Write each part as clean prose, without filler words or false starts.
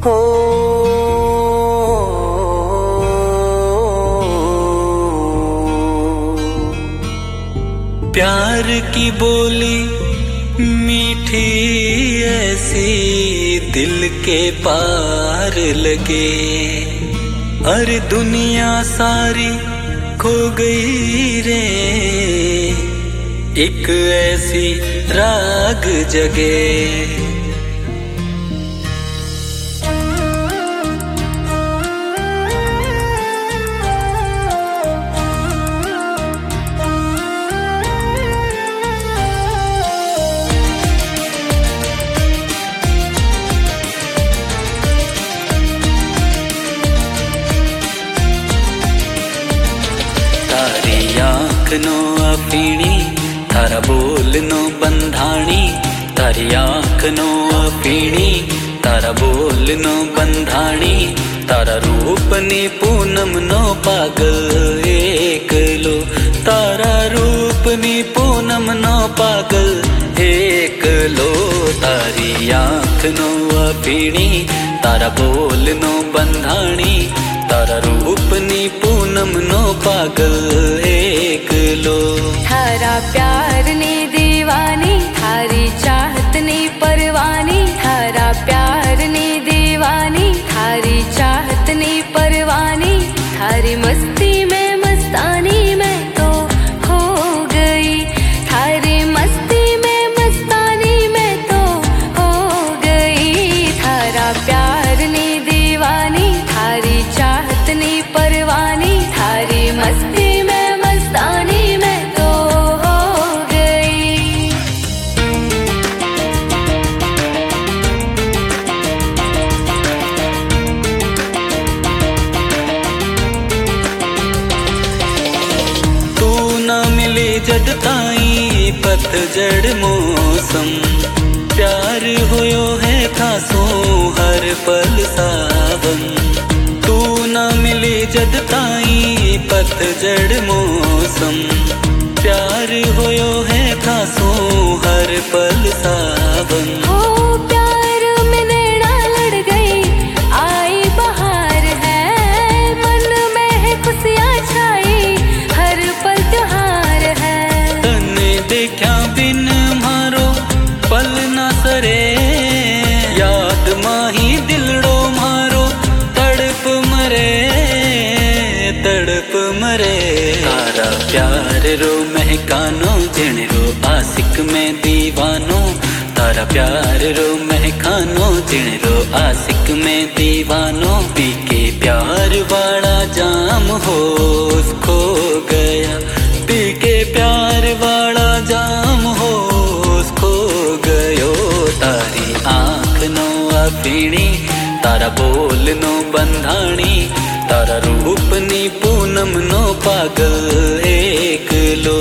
हो प्यार की बोली मीठी ऐसी दिल के पार लगे। अरे दुनिया सारी खो गई रे, एक ऐसी राग जगे। नो अपीणी थारा बोल नो बंधाणी, तारी आँख नो अपीणी तारा बोल नो बंधाणी। तारा रूप नी पूनम नो पागल एक लो, तारा रूप नी पूनम नो पागल एक लो। तारी आँख नो अपीणी तारा बोल नो बंधाणी, तारा रूप नी पूनम नो पागल एक लो। थारा प्यार ने दीवानी, थारी चाहत ने परवानी। थारा प्यार ने दीवानी, थारी चाहत ने परवानी। थारी मस्ती में मस्तानी मैं तो खो गई, थारी मस्ती में मस्तानी मैं तो हो गई। थारा प्यार ने दीवानी, थारी चाहत ने परवानी। थारी मस्ती में मस्तानी मैं तो हो गई। तू ना मिले जद ताई पतझड़ मौसम, प्यार होयो है खासो हर पल सावन। तू ना मिले जद ताई पतझड़ मौसम, प्यार होयो है खासो हर पल सावन। हो प्यार में नैना लड़ गई, आई बहार है मन में है खुशियाँ छाई, हर पल त्योहार है। तने देखा बिन मारो पल ना सरे, याद माही दिलड़ो मारो तड़प मरे तड़प मरे। तारा प्यार रो महकानो जिण रो आशिक में दीवानो, तारा प्यार रो महकानो जिण रो आशिक में दीवानो। पी के प्यार वाला जाम होश खो गया, पी के प्यार वाला जाम होश खो गयो। तारी आँख नो अपीणी तारा बोल नो बंधाणी, तारा रूप नी पूनम नो पागल एक लो।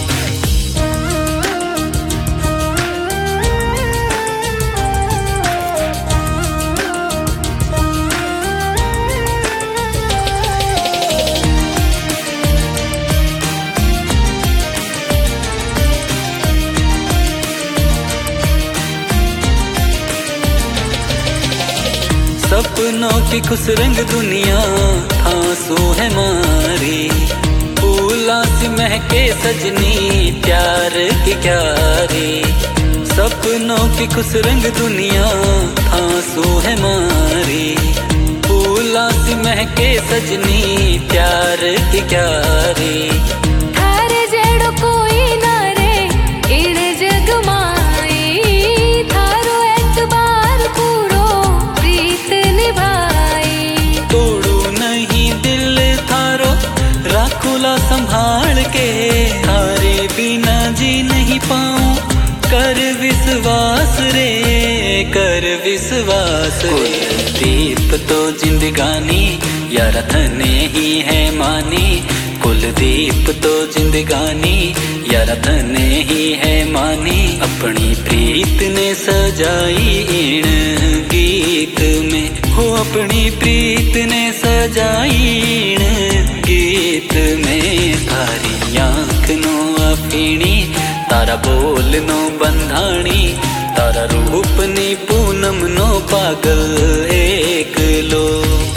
सपनों की खुश रंग दुनिया आंसू है मारी, फूला सी महके सजनी प्यार की क्यारी। सपनों की खुश रंग दुनिया आंसू है मारी, फूला सी महके सजनी प्यार की क्यारी। थारे जेड़ो कोई ना रे इन जग माई, थारो एतबार पूरो प्रीत निभाई। तोड़ू नहीं दिल थारो राखूला संभाल के, थारे बिना जी नहीं पाऊं कर विश्वास रे कर विश्वास। कुलदीप तो जिंदगानी यार थने ही है मानी, कुलदीप तो जिंदगानी यार थने ही है मानी। अपनी प्रीत ने सजाई इन गीत में, हो अपनी प्रीत ने सजाई इन गीत में। तारी आँख नो अपीणी तारा बोल नो बंधाणी, तारा रूप नी पूनम नो पागल एक लो।